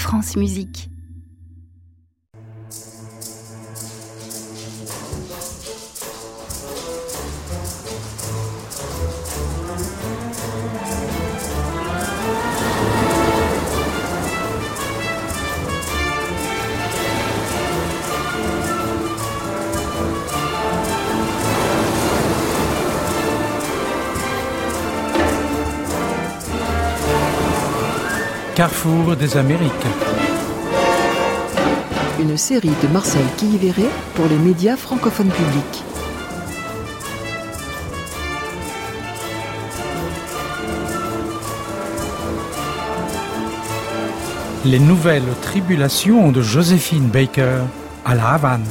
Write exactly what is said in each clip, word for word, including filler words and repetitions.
France Musique. Carrefour des Amériques. Une série de Marcel Quilliveré pour les médias francophones publics. Les nouvelles tribulations de Joséphine Baker à La Havane.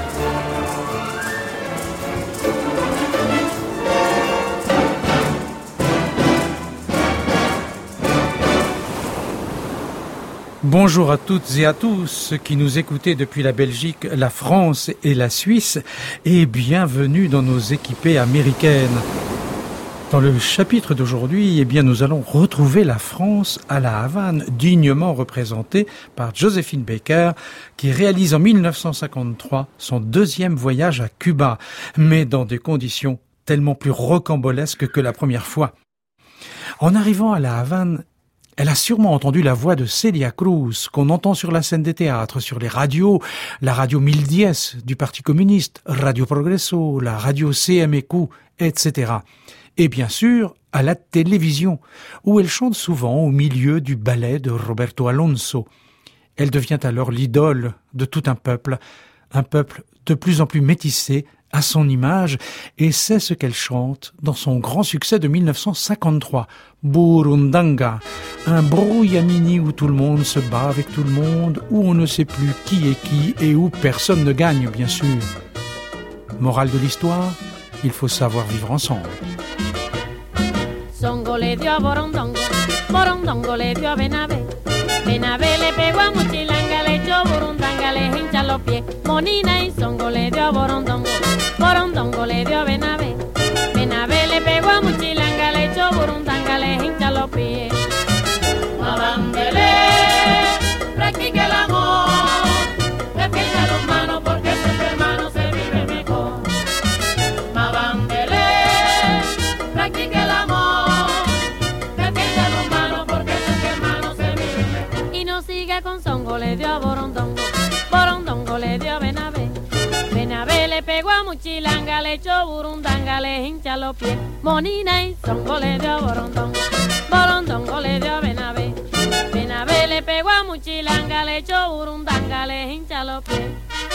Bonjour à toutes et à tous qui nous écoutez depuis la Belgique, la France et la Suisse, et bienvenue dans nos équipées américaines. Dans le chapitre d'aujourd'hui, eh bien, nous allons retrouver la France à La Havane, dignement représentée par Joséphine Baker, qui réalise en mille neuf cent cinquante-trois son deuxième voyage à Cuba, mais dans des conditions tellement plus rocambolesques que la première fois. En arrivant à La Havane, elle a sûrement entendu la voix de Celia Cruz, qu'on entend sur la scène des théâtres, sur les radios, la radio mille dix du Parti communiste, Radio Progresso, la radio C M Q, et cetera. Et bien sûr, à la télévision, où elle chante souvent au milieu du ballet de Roberto Alonso. Elle devient alors l'idole de tout un peuple, un peuple de plus en plus métissé, à son image, et c'est ce qu'elle chante dans son grand succès de mille neuf cent cinquante-trois, Burundanga, un brouillamini où tout le monde se bat avec tout le monde, où on ne sait plus qui est qui et où personne ne gagne, bien sûr. Morale de l'histoire, il faut savoir vivre ensemble. Songo le dio a Borondongo, Borondongo le dio a Benavé, Benavé le pegó a Muchilanga, le echó Burundanga, le hincha los pies, Monina y Songo le dio a Borondongo, Borondongo le dio a Benavé, Benavé le pegó a Muchilanga, le echó Burundanga, le hincha los pies. Mabandele, practica el amor, defiende a los manos porque entre hermanos se vive mejor. Mabandele, practica el amor, defiende a los manos porque entre hermanos se vive mejor. Y no siga con Songo le dio a Borondongo, Borondongo le dio a Benavé, Benavé le pegó a Muchilanga, le echó Burundanga, le hincha los pies. Monina y Songo le dio a Borondongo, Borondongo le dio a Benavé, Benavé le pegó a Muchilanga, le echó Burundanga, le hincha los pies.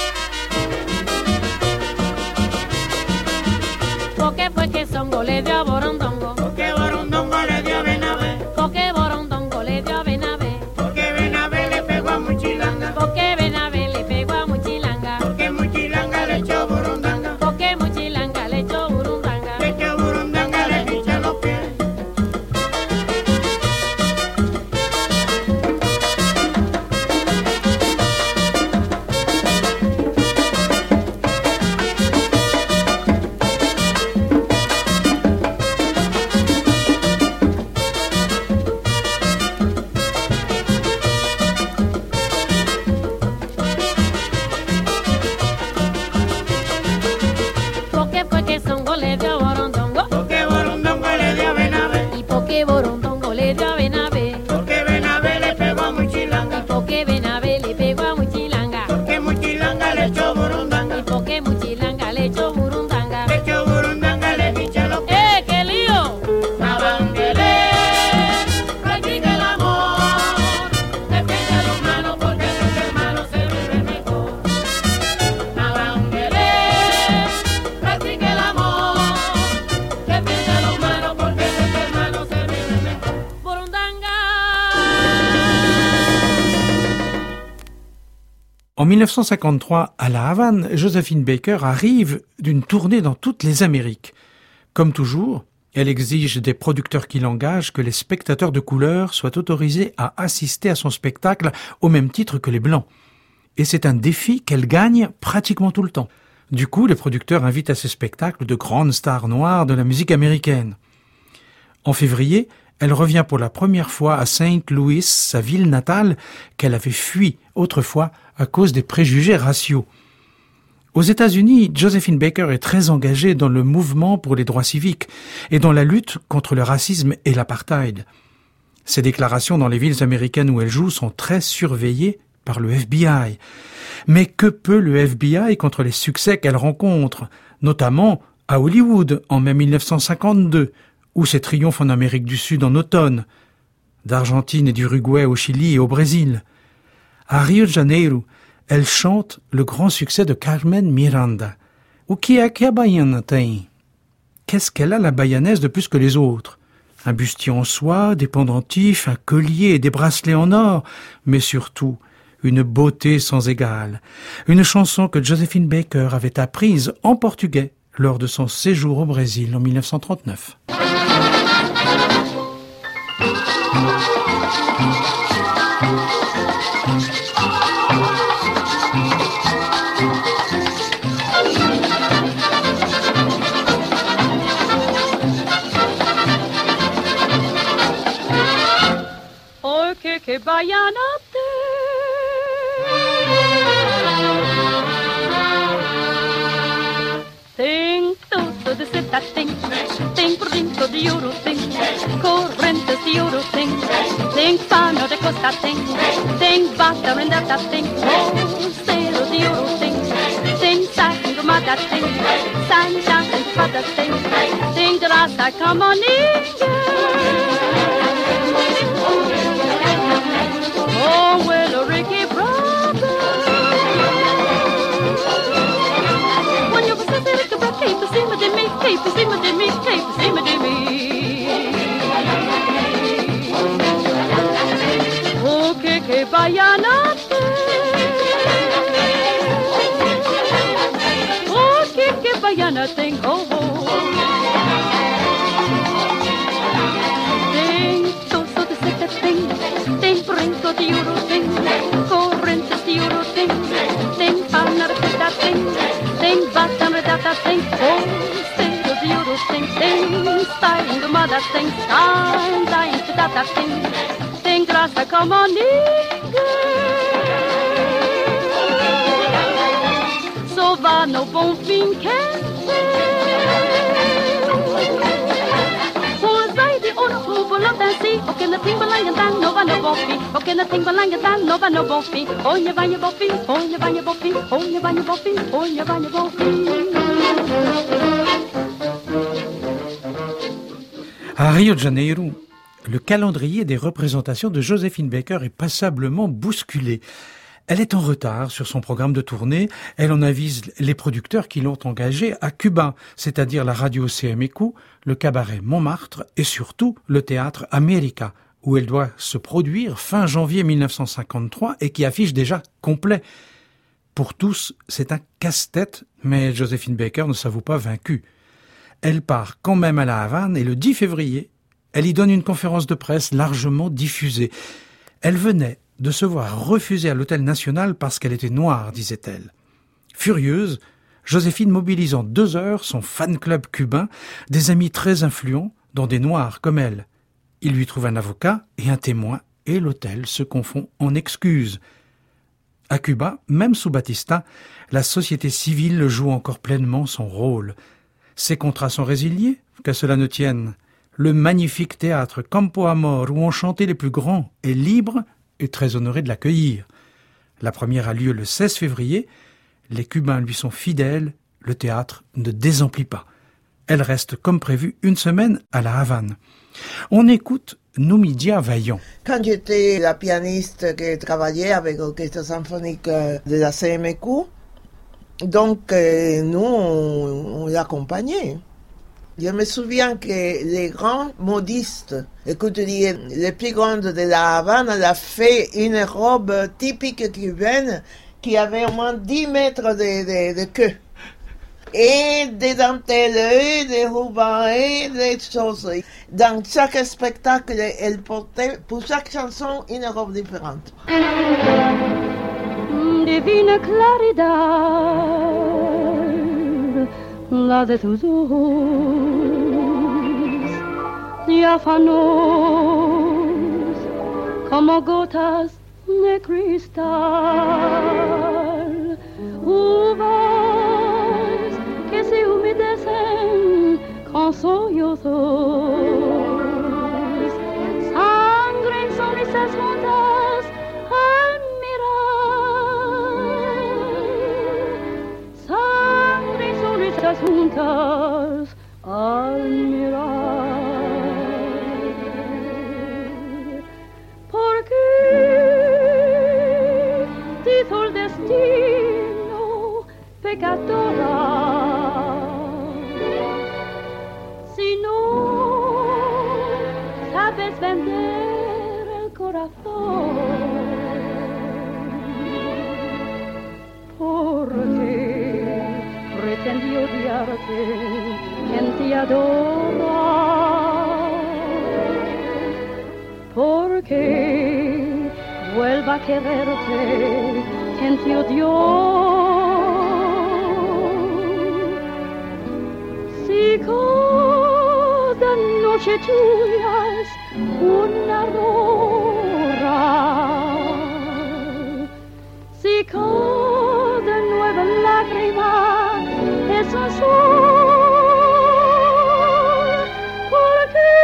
¿Por qué fue que Songo le dio a Borondongo? Porque Borondongo le dio a Benavé. ¿Por qué Borondongo le dio a Benavé? Porque Benavé le pegó a Muchilanga. ¿Por qué Benavé le pegó a Muchilanga? Porque Muchilanga le echó Burundanga. ¿Por qué Muchilanga le echó Burundanga? Le echó Burundanga, le hincha los pies. ¿Por qué fue que Songo le dio a Borondongo? Porque Borondongo le dio a Benavé. ¿Y por qué Borondongo le dio a Benavé? Porque Benavé le pegó a Muchilanga. ¿Y por qué Benavé le pegó a Muchilanga? Porque Muchilanga le echó Burundanga. ¿Y por qué Muchilanga le echó Burundanga? Le echó Burundanga, le hincha los pies. ¡Eh, qué lío! Mabandele, practica el amor, defiende a los manos porque entre hermanos se vive mejor. Mabandele, practica el amor, defiende a los manos porque entre hermanos se vive mejor. Burundanga! En mille neuf cent cinquante-trois, à La Havane, Joséphine Baker arrive d'une tournée dans toutes les Amériques. Comme toujours, elle exige des producteurs qui l'engagent que les spectateurs de couleur soient autorisés à assister à son spectacle au même titre que les Blancs. Et c'est un défi qu'elle gagne pratiquement tout le temps. Du coup, les producteurs invitent à ces spectacles de grandes stars noires de la musique américaine. En février, elle revient pour la première fois à Saint Louis, sa ville natale, qu'elle avait fui autrefois à cause des préjugés raciaux. Aux États-Unis, Josephine Baker est très engagée dans le mouvement pour les droits civiques et dans la lutte contre le racisme et l'apartheid. Ses déclarations dans les villes américaines où elle joue sont très surveillées par le F B I. Mais que peut le F B I contre les succès qu'elle rencontre, notamment à Hollywood en mai mille neuf cent cinquante-deux, ou ses triomphes en Amérique du Sud en automne, d'Argentine et d'Uruguay au Chili et au Brésil. À Rio de Janeiro, elle chante le grand succès de Carmen Miranda. O que é que a baiana tem? Qu'est-ce qu'elle a, la bayanaise, de plus que les autres? Un bustier en soie, des pendentifs, un collier et des bracelets en or, mais surtout une beauté sans égale. Une chanson que Josephine Baker avait apprise en portugais lors de son séjour au Brésil en mille neuf cent trente-neuf. Oh, que que baiana tem tudo de seta tem, tem por dentro de ouro tem, correntes de ouro tem, tem pano de costa tem, tem bata rendada tem, cero de ouro tem, tem saco engomada tem, sancha espada tem, tem graça como ninguém. Oh, well, Ricky brother, when you was a little bit, keep por cima de mim, keep por cima de mim, keep por cima de mim. Oh, que que baiana tem, oh, que que baiana tem, oh, oh. Brinco de ouro tem, correntes de ouro tem, tem pana redada tem, tem bata redada tem, conselho de ouro tem, tem saia engomada tem, santa enfetada tem, tem graça como ninguém. Só vá no bom fim quer o que não tem balanha dá, não vai no bom fim. O que não tem balanha dá, não vai no bom fim. Olha, vai no bom fim, olha, vai no bom fim, olha, vai no bom fim, olha, vai no bom fim. À Rio de Janeiro, le calendrier des représentations de Josephine Baker est passablement bousculé. Elle est en retard sur son programme de tournée. Elle en avise les producteurs qui l'ont engagée à Cuba, c'est-à-dire la radio C M Q, le cabaret Montmartre et surtout le théâtre América, où elle doit se produire fin janvier mille neuf cent cinquante-trois et qui affiche déjà complet. Pour tous, c'est un casse-tête, mais Josephine Baker ne s'avoue pas vaincue. Elle part quand même à La Havane et le dix février, elle y donne une conférence de presse largement diffusée. Elle venait de se voir refuser à l'Hôtel National parce qu'elle était noire, disait-elle. Furieuse, Joséphine mobilise en deux heures son fan-club cubain, des amis très influents, dont des noirs comme elle. Il lui trouve un avocat et un témoin, et l'hôtel se confond en excuses. À Cuba, même sous Batista, la société civile joue encore pleinement son rôle. Ses contrats sont résiliés, qu'à cela ne tienne. Le magnifique théâtre Campo Amor, où ont chanté les plus grands, est libre et très honoré de l'accueillir. La première a lieu le seize février. Les Cubains lui sont fidèles. Le théâtre ne désemplit pas. Elle reste comme prévu une semaine à La Havane. On écoute Numidia Vaillant. Quand j'étais la pianiste qui travaillait avec l'orchestre symphonique de la C M Q, donc euh, nous, on, on l'accompagnait. Je me souviens que les grands modistes, écoute, les plus grandes de La Havane, elle a fait une robe typique cubaine qui avait au moins dix mètres de, de, de queue. Et des dentelles, des rubans, et des choses. Dans chaque spectacle, elle portait, pour chaque chanson, une robe différente. Divina claridad, la de tus ojos, diáfanos como gotas de cristal, uvas que se humedecen con sollozos, sangre en sonrisas juntas al mirar, sangre en sonrisas juntas al mirar. ¿Por qué hizo el destino pecadora? Si no sabes vender el corazón, ¿por qué pretendió odiarte quien te adora? ¿Por qué vuelva a quererte quien te odió? Si cada noche tuya es una aurora, si cada nueva lágrima es un sol, ¿por qué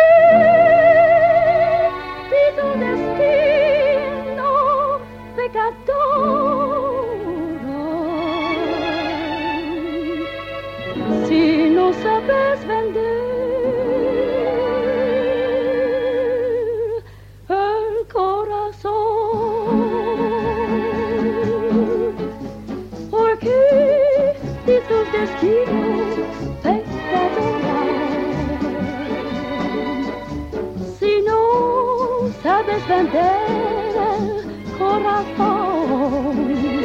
ti tu destino pecadora? Si no sabes vender el corazón, ¿por qué ti tu destino pecadora? Si no sabes vender el corazón,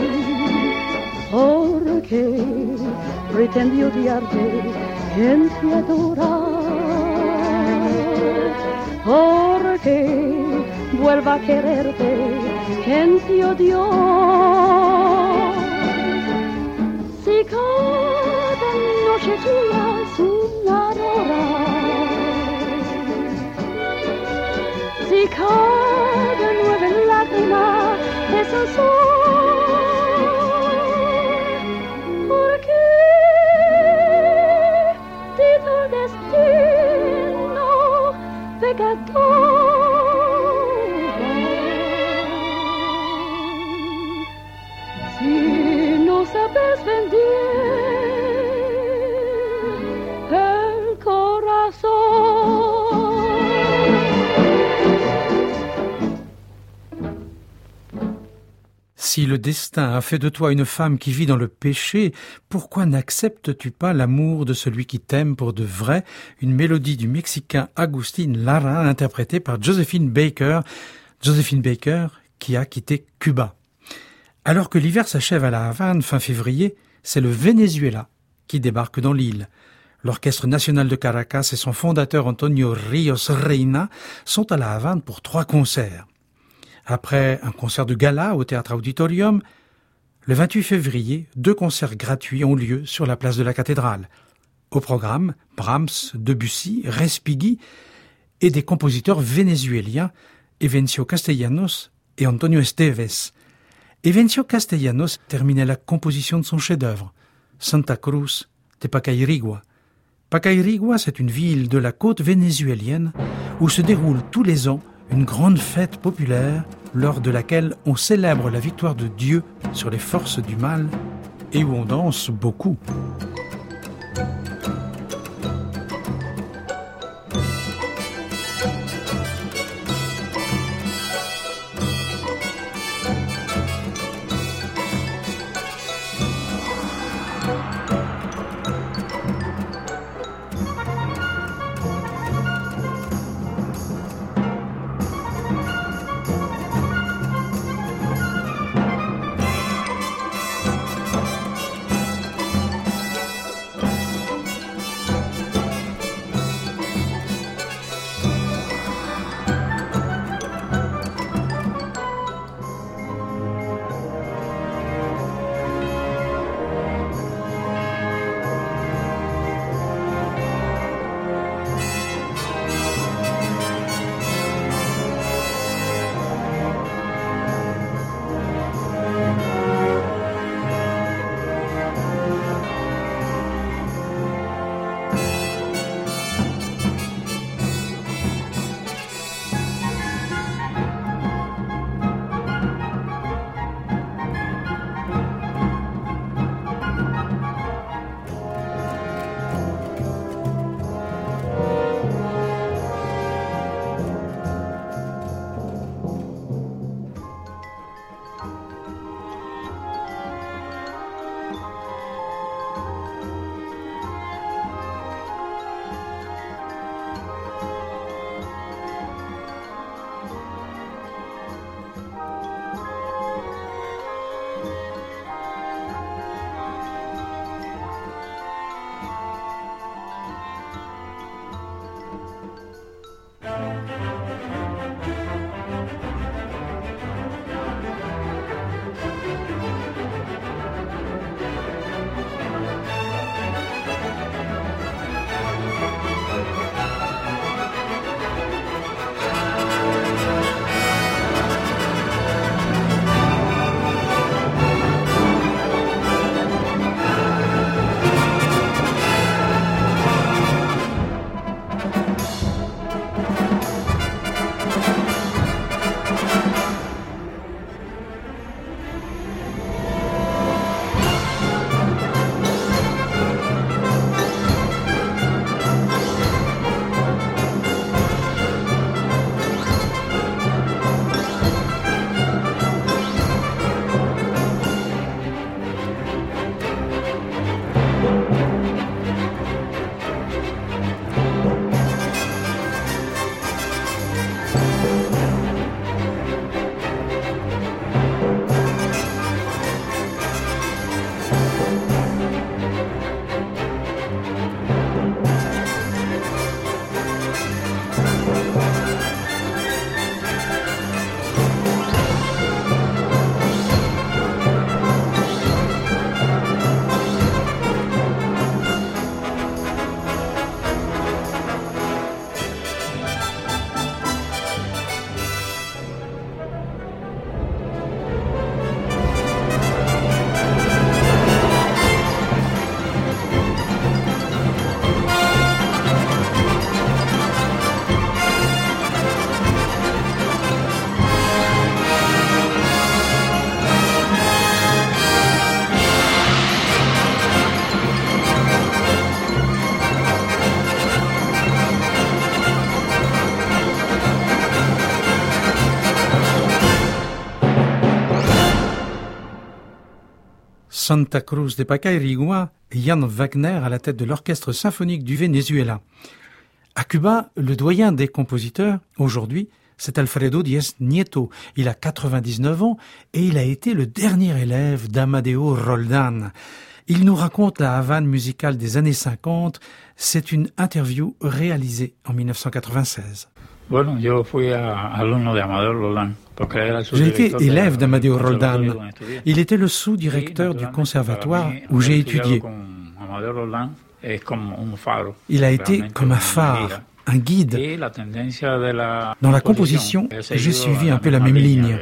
¿por qué pretendió odiarte quien te adora? ¿Por qué vuelva a quererte quien te odió? Si cada noche tuya es una aurora, si cada nueva lágrima es un sol, ¿por qué ti tu destino pecadora? Si no sabes vender el corazón. Si le destin a fait de toi une femme qui vit dans le péché, pourquoi n'acceptes-tu pas l'amour de celui qui t'aime pour de vrai? Une mélodie du Mexicain Agustín Lara, interprétée par Josephine Baker. Josephine Baker qui a quitté Cuba. Alors que l'hiver s'achève à La Havane fin février, c'est le Venezuela qui débarque dans l'île. L'Orchestre national de Caracas et son fondateur Antonio Ríos Reina sont à La Havane pour trois concerts. Après un concert de gala au Théâtre Auditorium, le vingt-huit février, deux concerts gratuits ont lieu sur la place de la cathédrale. Au programme, Brahms, Debussy, Respighi et des compositeurs vénézuéliens, Evencio Castellanos et Antonio Esteves. Evencio Castellanos terminait la composition de son chef-d'œuvre, Santa Cruz de Pacairigua. Pacairigua, c'est une ville de la côte vénézuélienne où se déroule tous les ans une grande fête populaire lors de laquelle on célèbre la victoire de Dieu sur les forces du mal et où on danse beaucoup. Santa Cruz de Pacairigua, Jan Wagner à la tête de l'orchestre symphonique du Venezuela. À Cuba, le doyen des compositeurs, aujourd'hui, c'est Alfredo Díez Nieto. Il a quatre-vingt-dix-neuf ans et il a été le dernier élève d'Amadeo Roldán. Il nous raconte la Havane musicale des années cinquante. C'est une interview réalisée en mille neuf cent quatre-vingt-seize. Bueno, yo fui a, alumno de Amadeo Roldán. J'ai été élève d'Amadeo Roldán. Il était le sous-directeur du conservatoire où j'ai étudié. Il a été comme un phare, un guide. Dans la composition, j'ai suivi un peu la même ligne.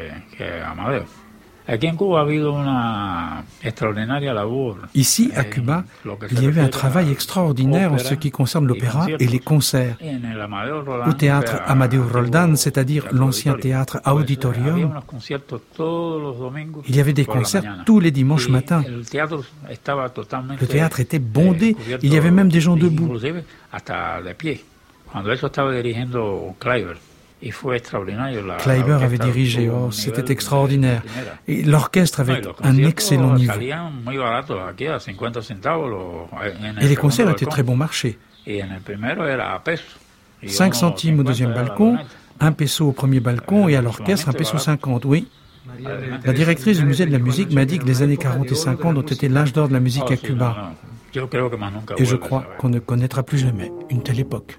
Ici, à Cuba, il y a eu un travail extraordinaire en ce qui concerne l'opéra et les concerts. Au théâtre Amadeo Roldán, c'est-à-dire l'ancien théâtre Auditorium, il y avait des concerts tous les dimanches matins. Le théâtre était bondé, il y avait même des gens debout. Kleiber avait dirigé, oh, c'était extraordinaire. Et l'orchestre avait un excellent niveau. Et les concerts étaient très bon marché. cinq centimes au deuxième balcon, un peso au premier balcon et à l'orchestre un peso cinquante, oui. La directrice du musée de la musique m'a dit que les années quarante et cinquante ont été l'âge d'or de la musique à Cuba. Et je crois qu'on ne connaîtra plus jamais une telle époque.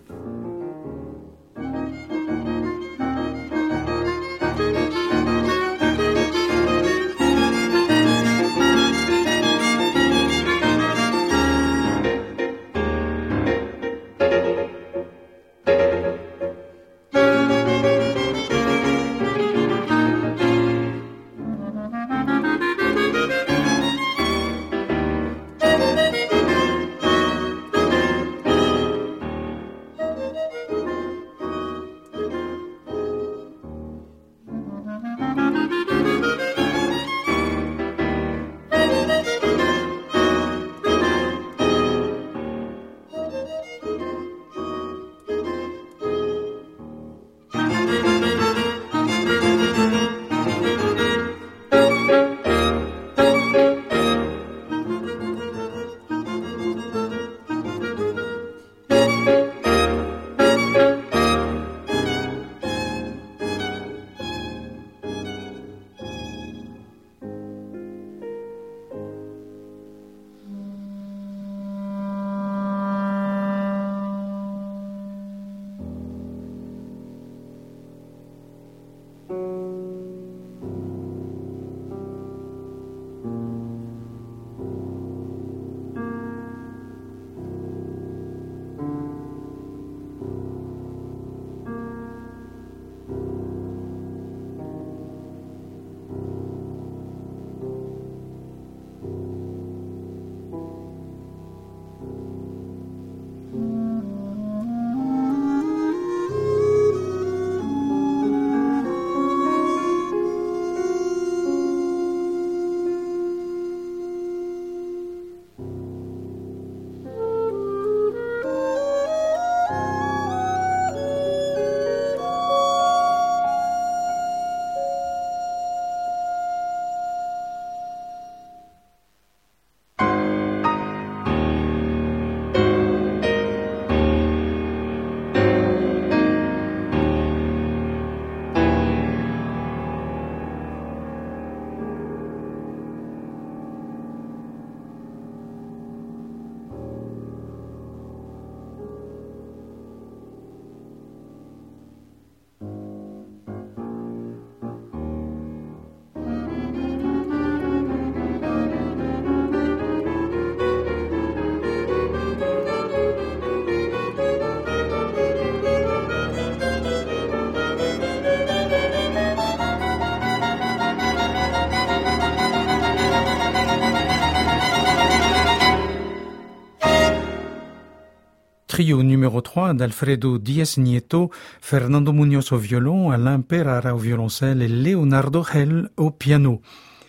Trio numéro trois d'Alfredo Díez Nieto, Fernando Muñoz au violon, Alain Perara au violoncelle et Leonardo Hell au piano.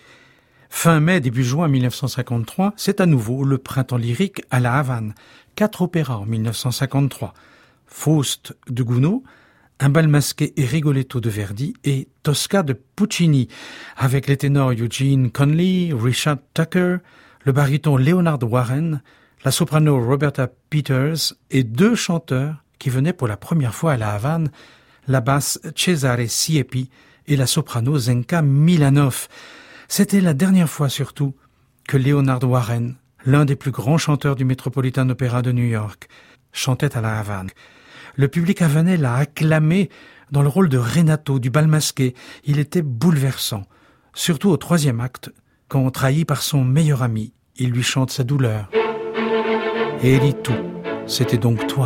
Fin mai, début juin mille neuf cent cinquante-trois, c'est à nouveau le printemps lyrique à La Havane. Quatre opéras en mille neuf cent cinquante-trois. Faust de Gounod, Un bal masqué et Rigoletto de Verdi et Tosca de Puccini, avec les ténors Eugene Conley, Richard Tucker, le baryton Leonard Warren, la soprano Roberta Peters et deux chanteurs qui venaient pour la première fois à La Havane, la basse Cesare Siepi et la soprano Zenka Milanov. C'était la dernière fois surtout que Leonard Warren, l'un des plus grands chanteurs du Metropolitan Opera de New York, chantait à La Havane. Le public havanais l'a acclamé dans le rôle de Renato du bal masqué. Il était bouleversant, surtout au troisième acte, quand, trahi par son meilleur ami, il lui chante sa douleur. Eri tu, c'était donc toi.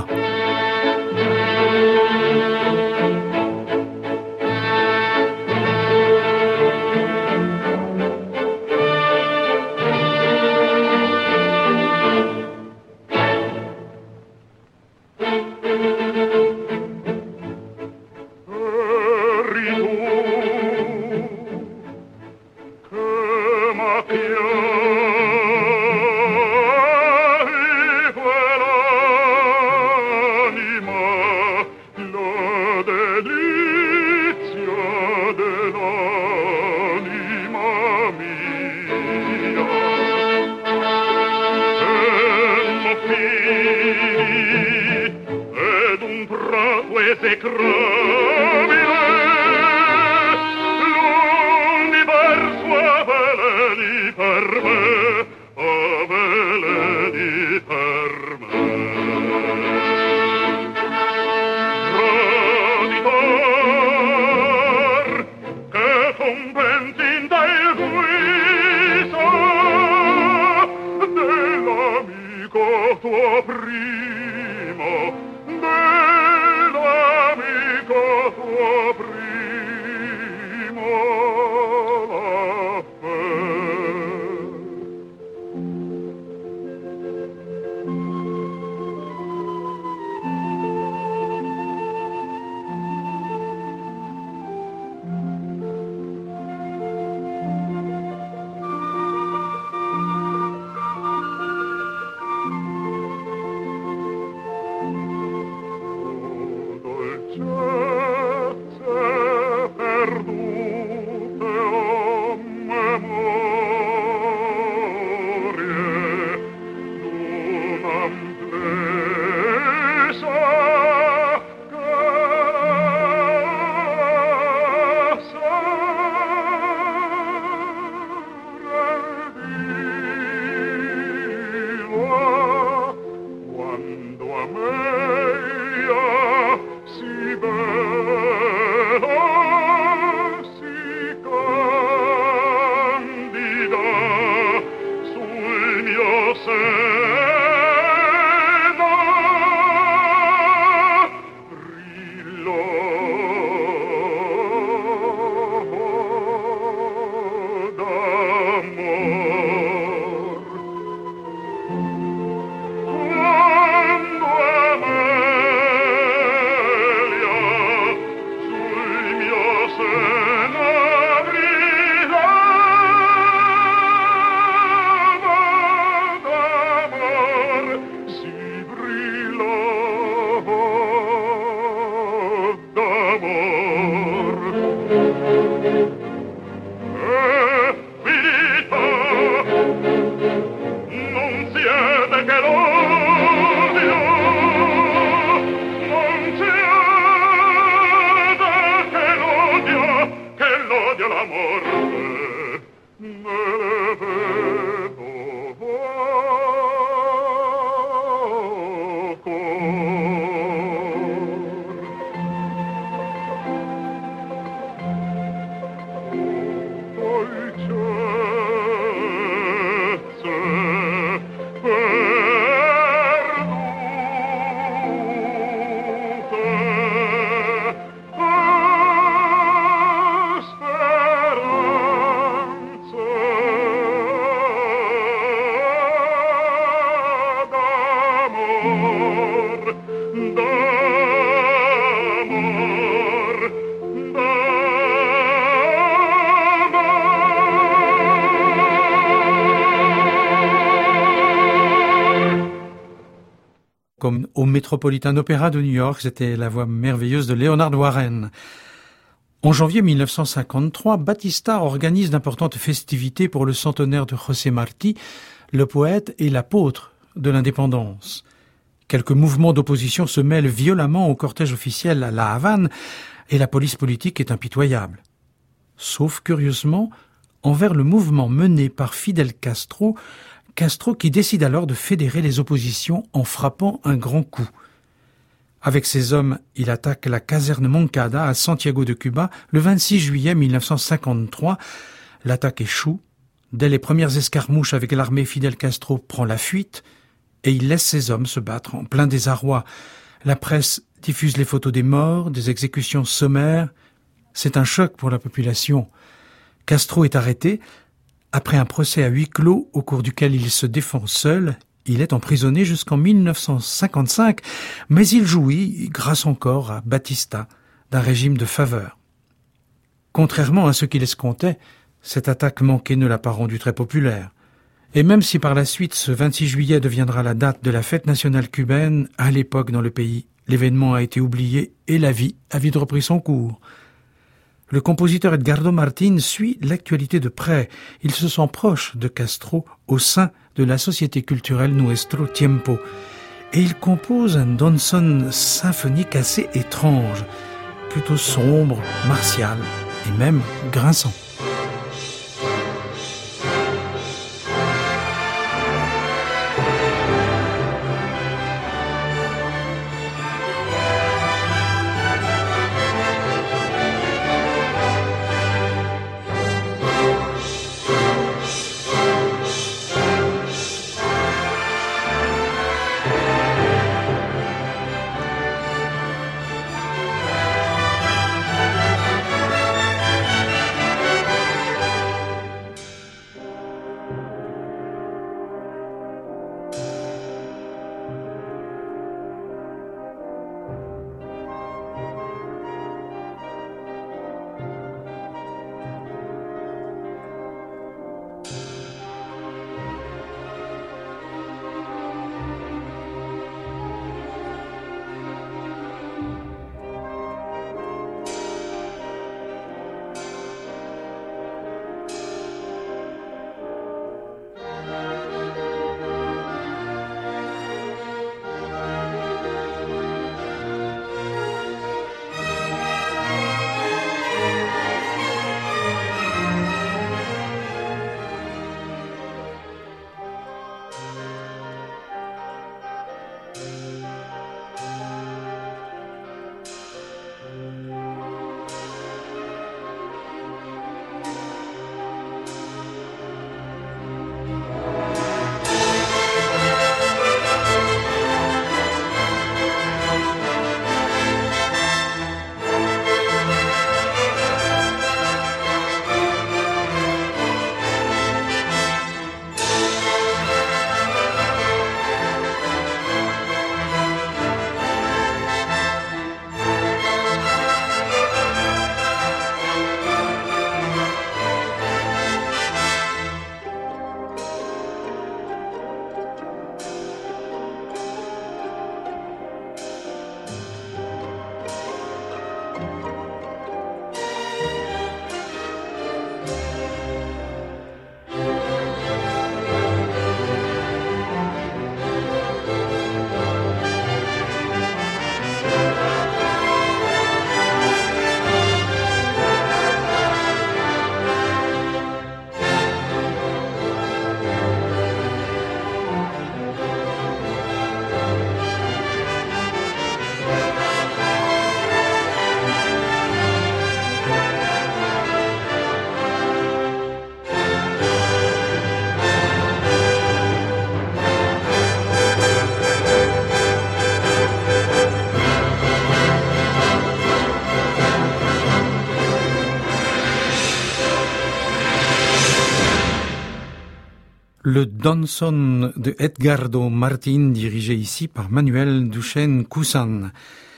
Comme au Metropolitan Opera de New York, c'était la voix merveilleuse de Leonard Warren. En janvier mille neuf cent cinquante-trois, Batista organise d'importantes festivités pour le centenaire de José Martí, le poète et l'apôtre de l'indépendance. Quelques mouvements d'opposition se mêlent violemment au cortège officiel à La Havane et la police politique est impitoyable. Sauf, curieusement, envers le mouvement mené par Fidel Castro, Castro qui décide alors de fédérer les oppositions en frappant un grand coup. Avec ses hommes, il attaque la caserne Moncada à Santiago de Cuba le vingt-six juillet mille neuf cent cinquante-trois. L'attaque échoue. Dès les premières escarmouches avec l'armée, Fidel Castro prend la fuite et il laisse ses hommes se battre en plein désarroi. La presse diffuse les photos des morts, des exécutions sommaires. C'est un choc pour la population. Castro est arrêté. Après un procès à huis clos au cours duquel il se défend seul, il est emprisonné jusqu'en mille neuf cent cinquante-cinq, mais il jouit, grâce encore à Batista, d'un régime de faveur. Contrairement à ce qu'il escomptait, cette attaque manquée ne l'a pas rendu très populaire. Et même si par la suite ce vingt-six juillet deviendra la date de la fête nationale cubaine, à l'époque dans le pays, l'événement a été oublié et la vie a vite repris son cours. Le compositeur Edgardo Martín suit l'actualité de près. Il se sent proche de Castro au sein de la société culturelle Nuestro Tiempo. Et il compose un danzón symphonique assez étrange, plutôt sombre, martial et même grinçant. Le danzón de Edgardo Martín, dirigé ici par Manuel Duchesne Cousan.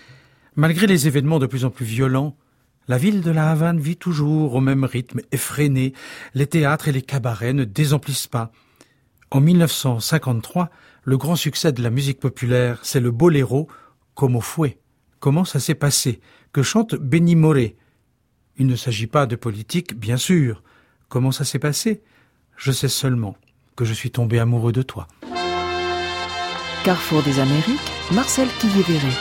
Malgré les événements de plus en plus violents, la ville de La Havane vit toujours au même rythme effréné. Les théâtres et les cabarets ne désemplissent pas. En mille neuf cent cinquante-trois, le grand succès de la musique populaire, c'est le boléro « Como fue ». Comment ça s'est passé, que chante Benny Moré. Il ne s'agit pas de politique, bien sûr. Comment ça s'est passé? Je sais seulement que je suis tombé amoureux de toi. Carrefour des Amériques, Marcel Quillivéret.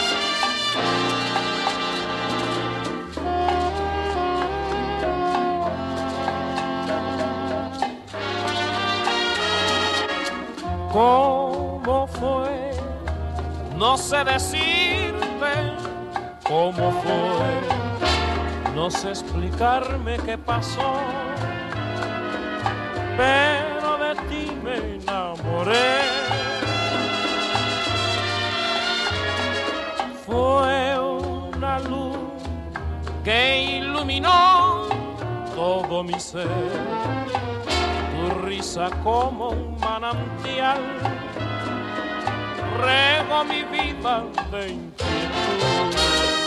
¿Cómo fue? No sé decirte cómo fue, no sé explicarme qué pasó, pero de ti me enamoré. Fue una luz que iluminó todo mi ser, tu risa como un manantial rego mi vida de inquietud.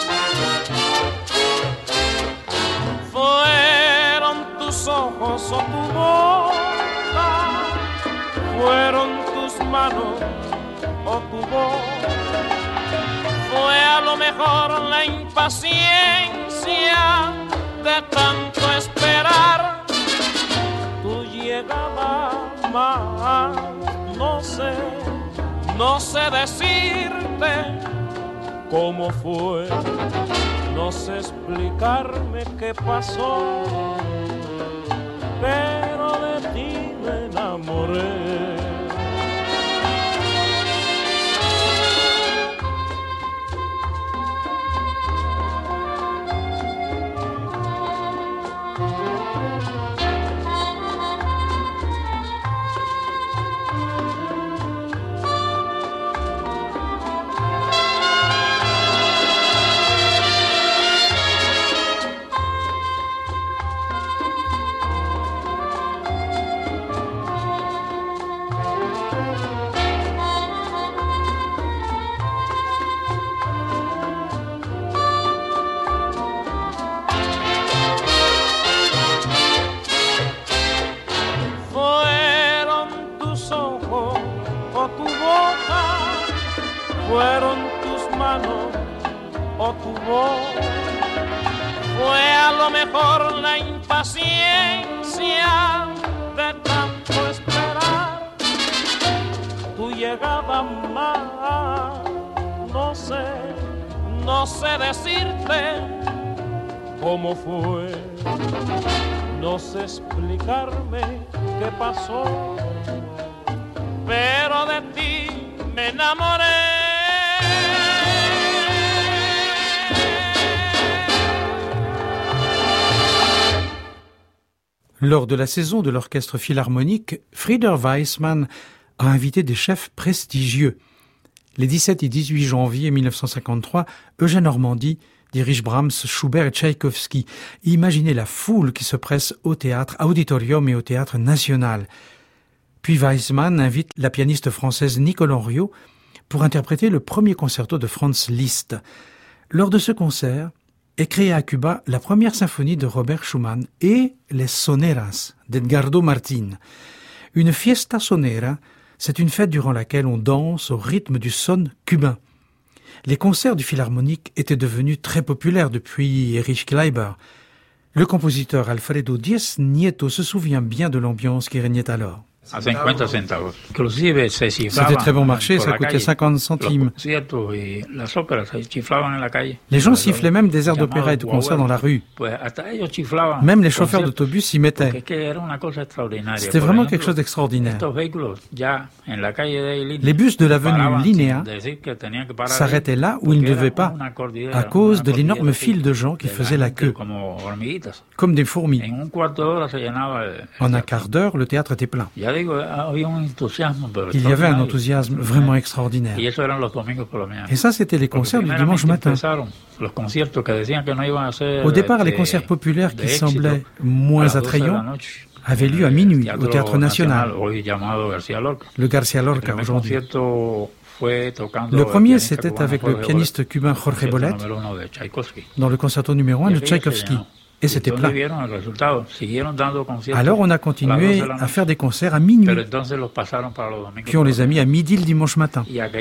Fueron tus ojos o tu boca, fueron tus manos o tu voz, fue a lo mejor la impaciencia de tanto esperar tu llegada más, no sé. No sé decirte cómo fue, no sé explicarme qué pasó, pero de ti me enamoré. Fueron tus manos o tu voz, fue a lo mejor la impaciencia de tanto esperar tu llegada más, no sé, no sé decirte cómo fue, no sé explicarme qué pasó, pero de ti me enamoré. Lors de la saison de l'orchestre philharmonique, Frieder Weissmann a invité des chefs prestigieux. Les dix-sept et dix-huit janvier mille neuf cent cinquante-trois, Eugène Ormandy dirige Brahms, Schubert et Tchaïkovski. Imaginez la foule qui se presse au théâtre Auditorium et au théâtre national. Puis Weissmann invite la pianiste française Nicole Henriot pour interpréter le premier concerto de Franz Liszt. Lors de ce concert, est créée à Cuba la première symphonie de Robert Schumann et les Soneras d'Edgardo Martín. Une fiesta sonera, c'est une fête durant laquelle on danse au rythme du son cubain. Les concerts du Philharmonique étaient devenus très populaires depuis Erich Kleiber. Le compositeur Alfredo Diez Nieto se souvient bien de l'ambiance qui régnait alors. A cinquanta centavos. Inclusive se cifraban. C'était très bon marché, ça coûtait cinquante centimes. Les gens sifflaient même des airs d'opéra et de concerts dans la rue. Même les chauffeurs d'autobus s'y mettaient. C'était vraiment quelque chose d'extraordinaire. Les bus de l'avenue Linéa s'arrêtaient là où ils ne devaient pas, à cause de l'énorme file de gens qui faisaient la queue, comme des fourmis. En un quart d'heure, le théâtre était plein. Il y avait un enthousiasme vraiment extraordinaire. Et ça, c'était les concerts du dimanche matin. Au départ, les concerts populaires qui semblaient moins attrayants avaient lieu à minuit au Théâtre National, le García Lorca aujourd'hui. Le premier, c'était avec le pianiste cubain Jorge Bolet, dans le concerto numéro un de Tchaïkovski. Et c'était plein. Alors on a continué à faire des concerts à minuit. Puis on les a mis à midi le dimanche matin.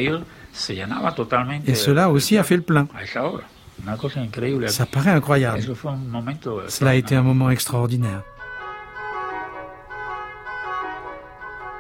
Et cela aussi a fait le plein. Ça paraît incroyable. Cela a été un moment extraordinaire.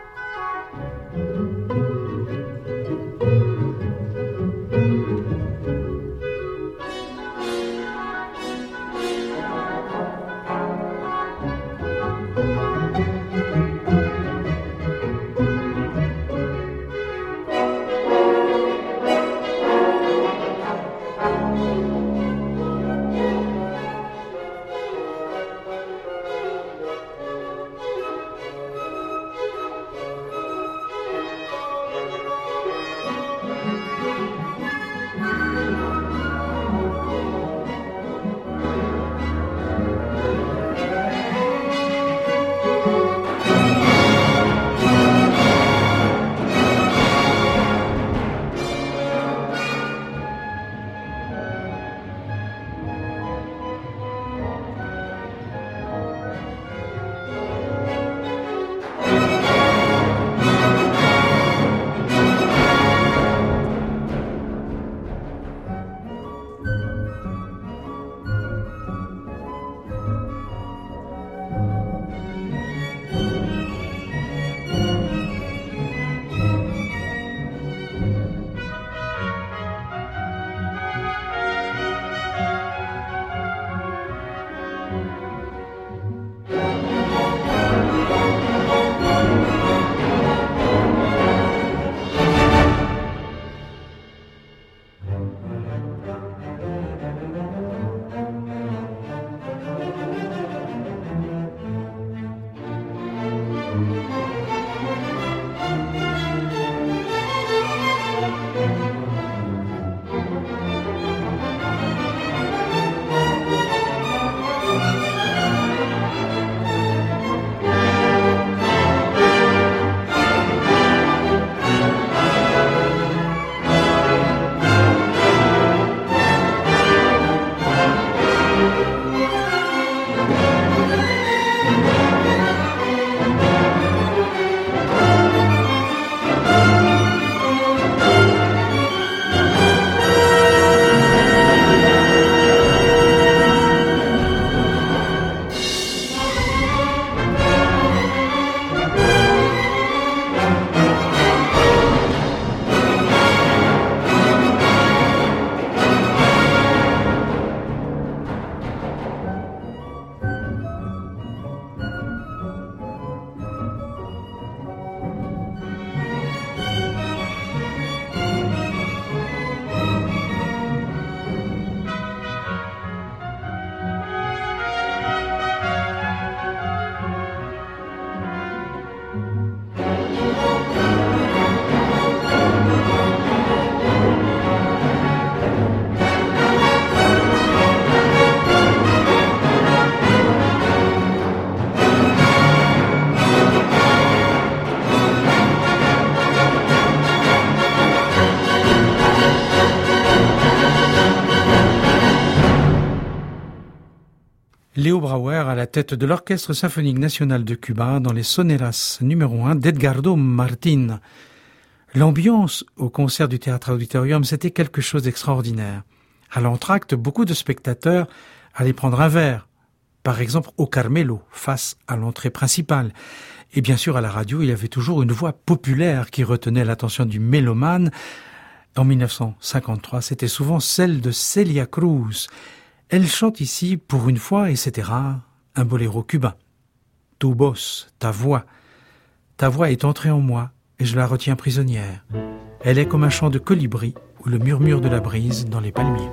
Léo Brauer à la tête de l'Orchestre symphonique national de Cuba dans les soneras numéro un d'Edgardo Martín. L'ambiance au concert du Théâtre Auditorium, c'était quelque chose d'extraordinaire. À l'entracte, beaucoup de spectateurs allaient prendre un verre, par exemple au Carmelo, face à l'entrée principale. Et bien sûr, à la radio, il y avait toujours une voix populaire qui retenait l'attention du mélomane. En mille neuf cent cinquante-trois, c'était souvent celle de Celia Cruz. Elle chante ici, pour une fois, et c'était rare, un boléro cubain. Tu voz, ta voix. Ta voix est entrée en moi, et je la retiens prisonnière. Elle est comme un chant de colibri ou le murmure de la brise dans les palmiers.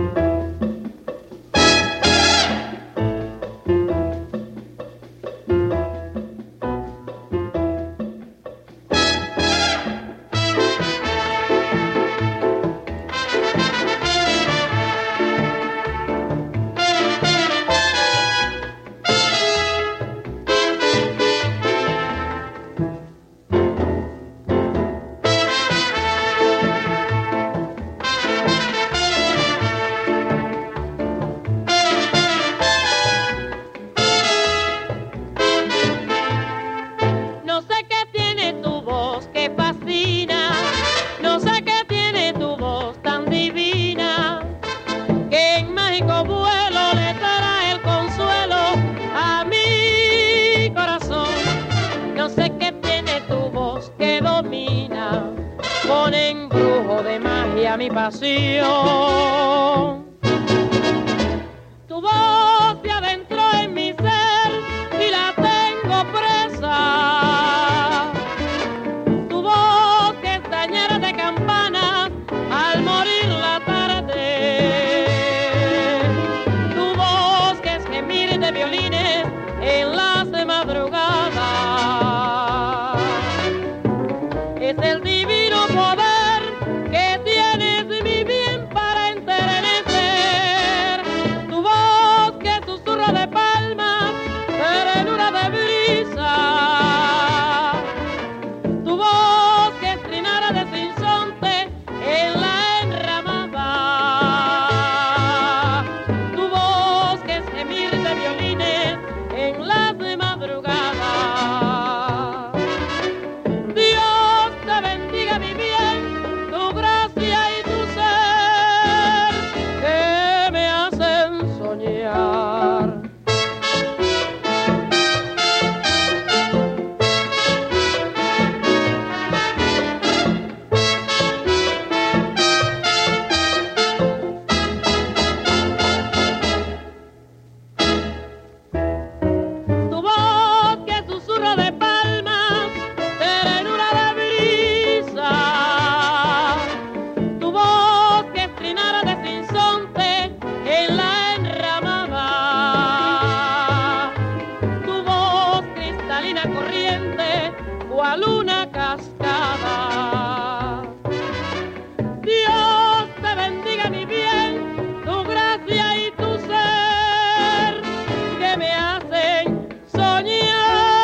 Mi pasión, tu voz se adentró en mi ser y la tengo presa. Tu voz que es tañera de campanas al morir la tarde. Tu voz que es gemir de violines en las madrugadas. Es el divino poder que tienes mi bien para enternecer. Tu voz que susurra de palmas, ternura de brisa. Tu voz que es trinara de sinsonte en la enramada. Tu voz que es gemir de violines en las madrugadas. Dios te bendiga mi bien, tu gracia y tu ser que me hacen soñar. Tu voz que susurra de palmas, ternura de brisa. Tu voz que es trinara de sinsonte en la enramada. Tu voz cristalina corriente cual una cascada. Dios te bendiga mi bien, tu gracia y tu ser que me hacen soñar.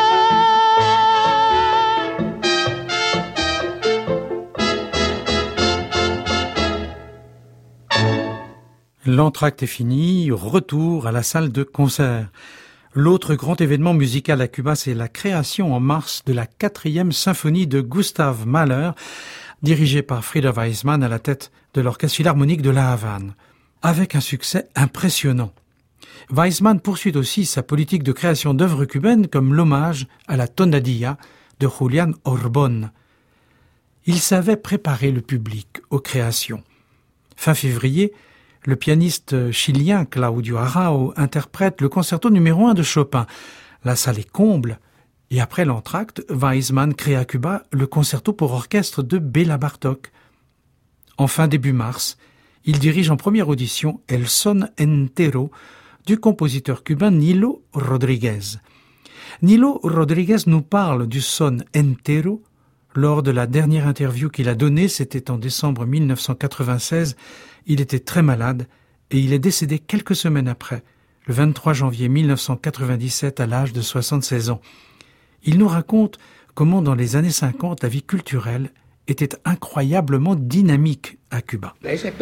L'entracte est fini, retour à la salle de concert. L'autre grand événement musical à Cuba, c'est la création en mars de la quatrième symphonie de Gustav Mahler, dirigée par Frida Weissmann à la tête de l'Orchestre Philharmonique de La Havane, avec un succès impressionnant. Weissmann poursuit aussi sa politique de création d'œuvres cubaines comme l'hommage à la Tonadilla de Julián Orbón. Il savait préparer le public aux créations. Fin février, le pianiste chilien Claudio Arrau interprète le concerto numéro un de Chopin. La salle est comble, et après l'entracte, Weissmann crée à Cuba le concerto pour orchestre de Béla Bartók. Enfin, début mars, il dirige en première audition El Son Entero du compositeur cubain Nilo Rodríguez. Nilo Rodríguez nous parle du Son Entero lors de la dernière interview qu'il a donnée, c'était en décembre mille neuf cent quatre-vingt-seize. Il était très malade et il est décédé quelques semaines après, le vingt-trois janvier mille neuf cent quatre-vingt-dix-sept à l'âge de soixante-seize ans. Il nous raconte comment dans les années cinquante la vie culturelle était incroyablement dynamique à Cuba.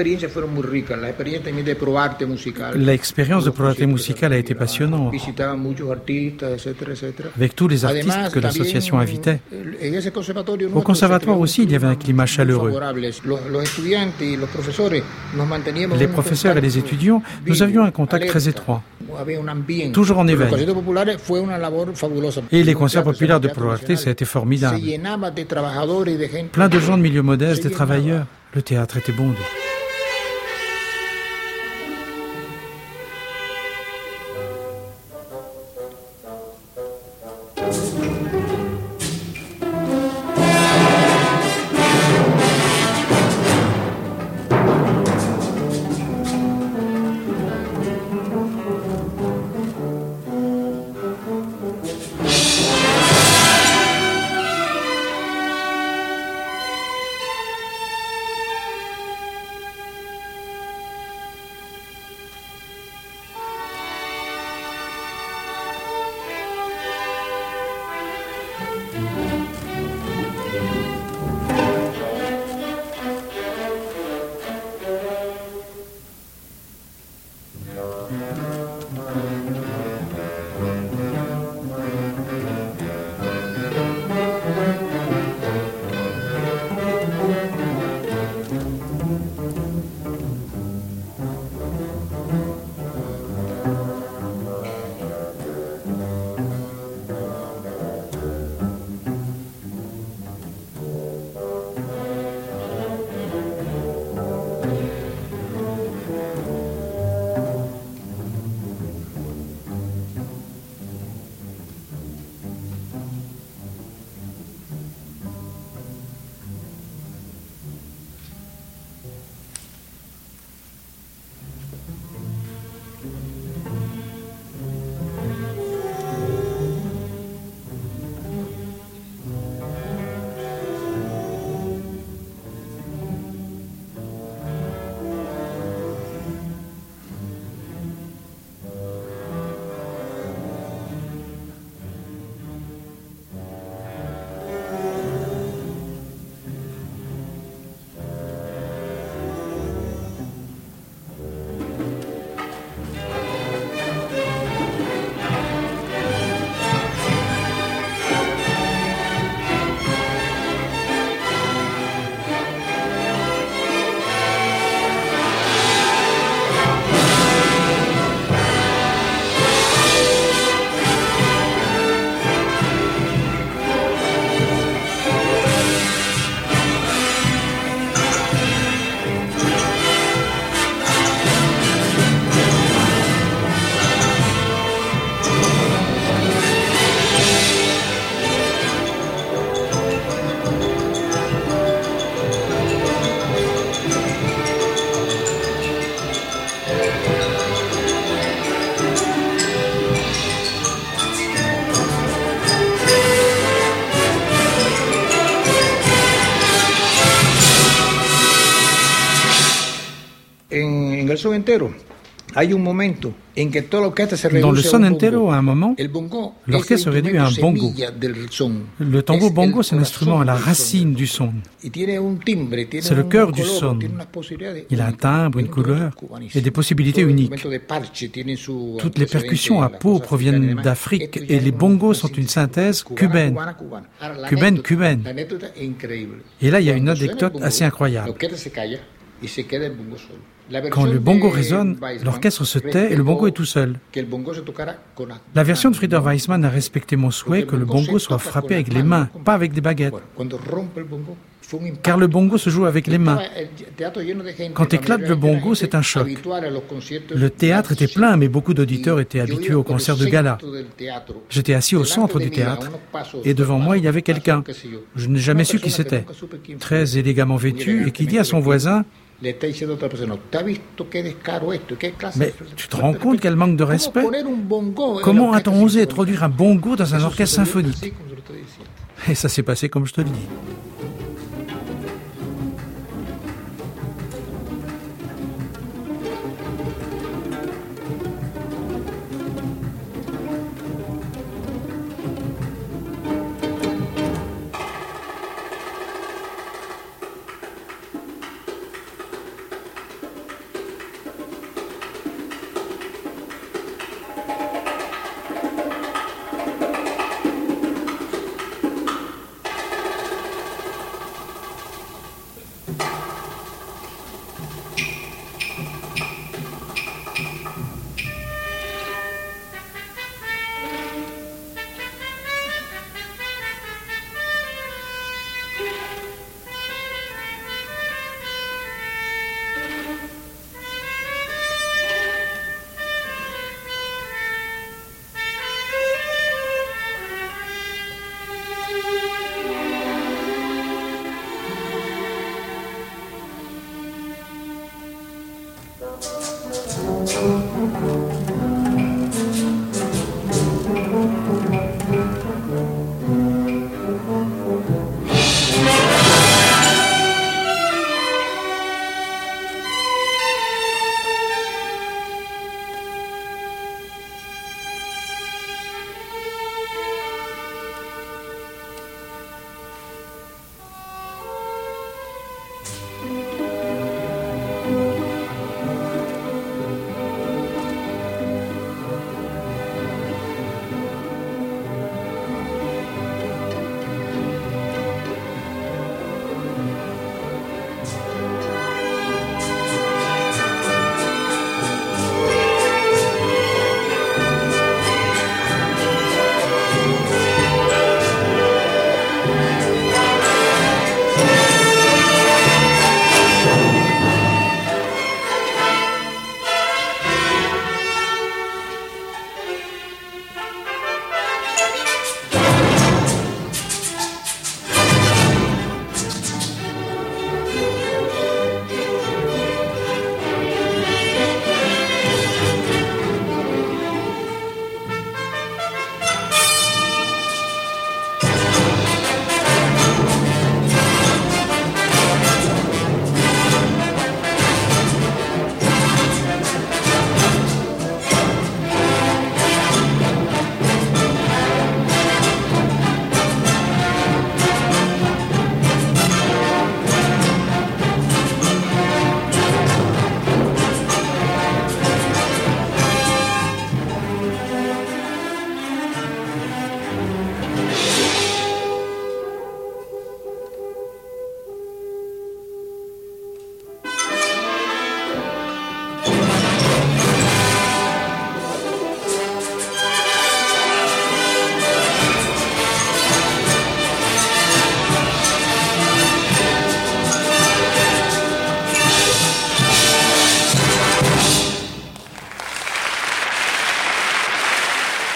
L'expérience de Pro Arte Musical a été passionnante, avec tous les artistes que l'association invitait. Au conservatoire aussi, il y avait un climat chaleureux. Les professeurs et les étudiants, nous avions un contact très étroit, toujours en éveil. Et les concerts populaires de Pro Arte, ça a été formidable. Plein de gens de milieux modestes, des travailleurs. Le théâtre était bondé. son entero. Hay un momento en que todo l'orchestre se réduit Dans le son a un entero, bongo. à un moment, El bongo l'orchestre se réduit à un bongo. Le tambour bongo, c'est l'instrument à la racine du son. C'est le cœur du son. Il a un timbre, une couleur et des possibilités uniques. Toutes les percussions à peau proviennent d'Afrique et les bongos sont une synthèse cubaine. Cubaine, cubaine. Et là, il y a une anecdote assez incroyable. Quand le bongo résonne, l'orchestre se tait et le bongo est tout seul. La version de Frieder Weissmann a respecté mon souhait que le bongo soit frappé avec les mains, pas avec des baguettes. Car le bongo se joue avec les mains. Quand éclate le bongo, c'est un choc. Le théâtre était plein, mais beaucoup d'auditeurs étaient habitués aux concerts de gala. J'étais assis au centre du théâtre, et devant moi, il y avait quelqu'un. Je n'ai jamais su qui c'était. Très élégamment vêtu, et qui dit à son voisin: « Mais tu te rends compte quel manque de respect? Comment a-t-on osé introduire un bongo dans un orchestre symphonique ?» Et ça s'est passé comme je te le dis.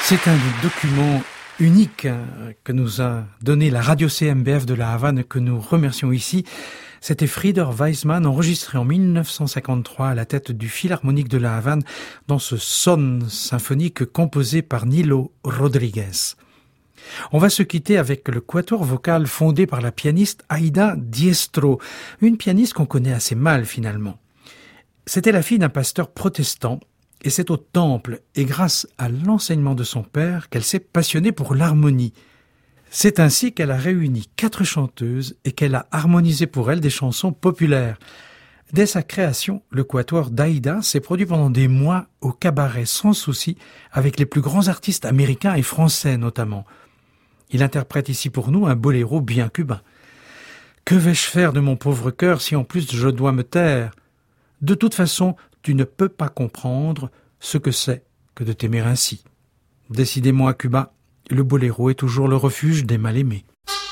C'est un document unique que nous a donné la radio C M B F de la Havane, que nous remercions ici. C'était Frieder Weissmann, enregistré en mille neuf cent cinquante-trois à la tête du Philharmonique de la Havane dans ce son symphonique composé par Nilo Rodriguez. On va se quitter avec le quatuor vocal fondé par la pianiste Aida Diestro, une pianiste qu'on connaît assez mal finalement. C'était la fille d'un pasteur protestant, et c'est au temple et grâce à l'enseignement de son père qu'elle s'est passionnée pour l'harmonie. C'est ainsi qu'elle a réuni quatre chanteuses et qu'elle a harmonisé pour elles des chansons populaires. Dès sa création, le quatuor d'Aida s'est produit pendant des mois au cabaret sans souci avec les plus grands artistes américains et français notamment. Il interprète ici pour nous un boléro bien cubain. Que vais-je faire de mon pauvre cœur si en plus je dois me taire ? De toute façon, tu ne peux pas comprendre ce que c'est que de t'aimer ainsi. Décidément à Cuba, le boléro est toujours le refuge des mal-aimés.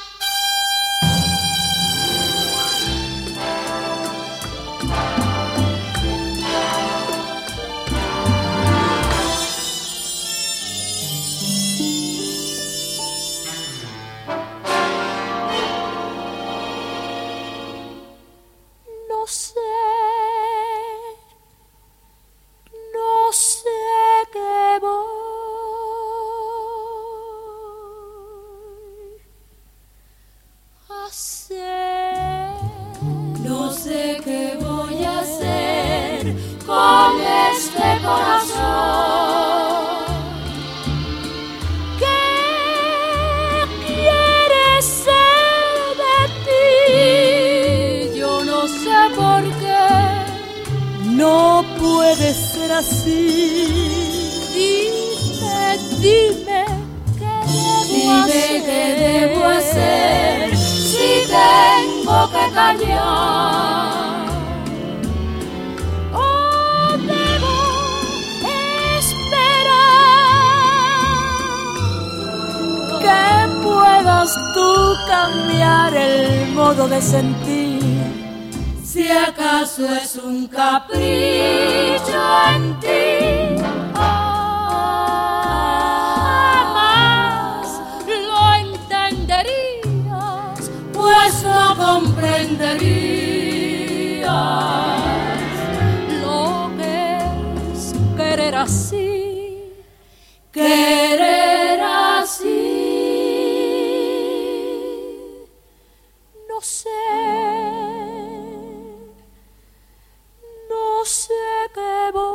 Cambiar el modo de sentir, si acaso es un capricho en ti. Jamás lo entenderías, pues no comprenderías lo que es querer así, querer así. No sé, no sé qué voy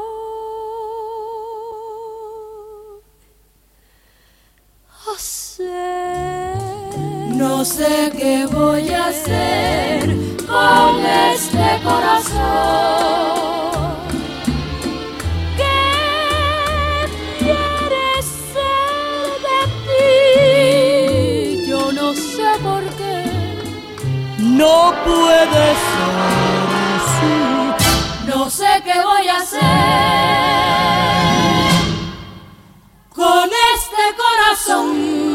a hacer. No sé qué voy a hacer con este corazón que quiere ser de ti. Yo no sé por qué no puede ser así. No sé qué voy a hacer con este corazón.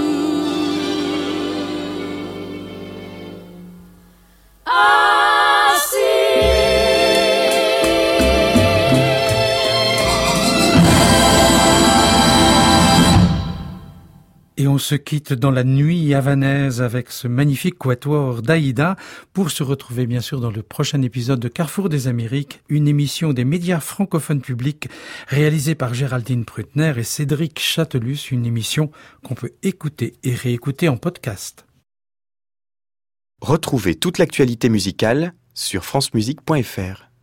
Et on se quitte dans la nuit havanaise avec ce magnifique quatuor d'Aida pour se retrouver bien sûr dans le prochain épisode de Carrefour des Amériques, une émission des médias francophones publics réalisée par Géraldine Prutner et Cédric Chatelus, une émission qu'on peut écouter et réécouter en podcast. Retrouvez toute l'actualité musicale sur francemusique point f r.